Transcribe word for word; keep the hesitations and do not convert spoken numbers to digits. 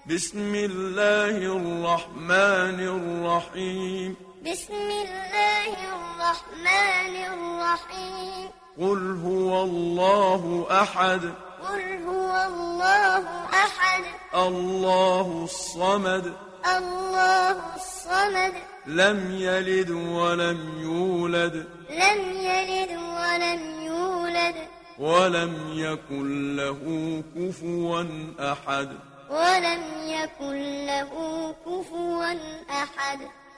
بسم الله الرحمن الرحيم بسم الله الرحمن الرحيم قل هو الله أحد قل هو الله أحد الله الصمد الله الصمد لم يلد ولم يولد لم يلد ولم يولد ولم يكن له كفوا أحد ولم يكن له كفوا أحد